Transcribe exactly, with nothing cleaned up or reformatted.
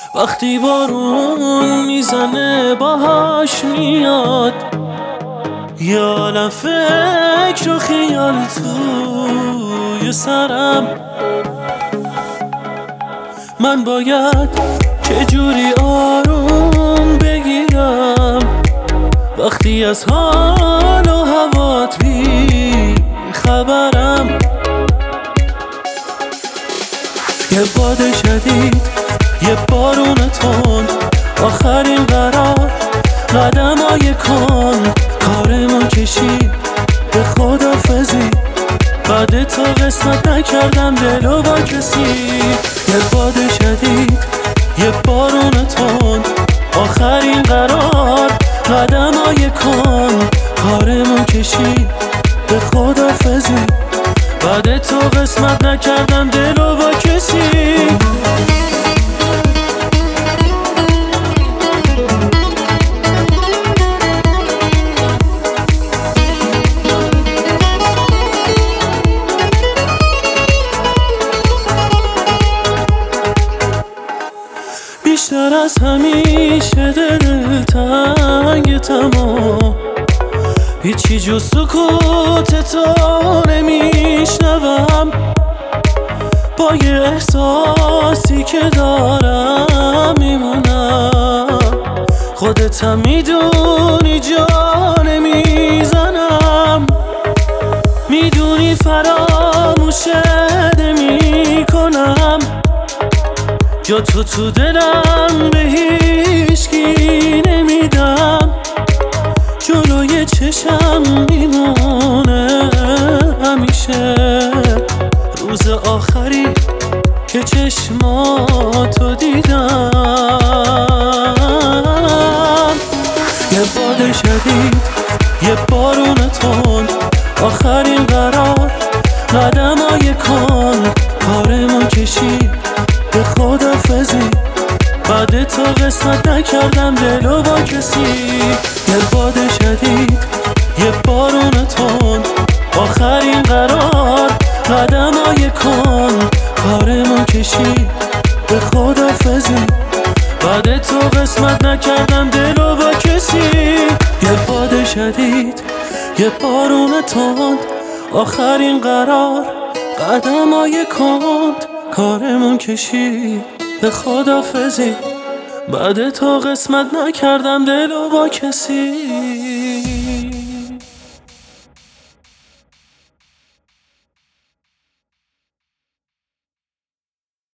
وقتی بارون میزنه باهاش میاد، یالم فکر و خیال توی سرم. من باید چجوری آروم بگیرم وقتی از حال و هوات بی خبرم. یه باد شدید، یه بارون تند، آخرین قرار قدمای کن. کارمون کشید به خدافزی، بعد تا قسمت نکردم دلو با کسی. یه باد شدید، یه بارون تند، آخرین قرار قدمای کن. کارمون کشید به خدافزی، بعد تا قسمت نکردم دلو با کسی. بیشتر از همیشه دلتنگتم و هیچی جز سکوت تو نمیشنوم. با یه احساسی که دارم میمونم، خودتم میدونی جا نمیزنم. میدونی فراموشت نمیکنم، جا تو تو دلم به هیچکی نمیدم. جلوی چشم میمونه همیشه روز آخری که چشماتو دیدم. یه باد شدید، یه بارون تند، آخرین قرار قدمای کن. کارمون کشید به خدافزی، بعد تا قسمت نکردم دلو با کسی. یه باد شدید، یه بارون تند، آخرین قرار قدمای کن. کارمون کشید به خدافزی، بعد تا قسمت نکردم دلو با کسی. یه باد شدید، یه بارون تند، آخرین قرار قدمای کن. کارمون کشید به خدافزی، بعد تا قسمت نکردم دلو با کسی.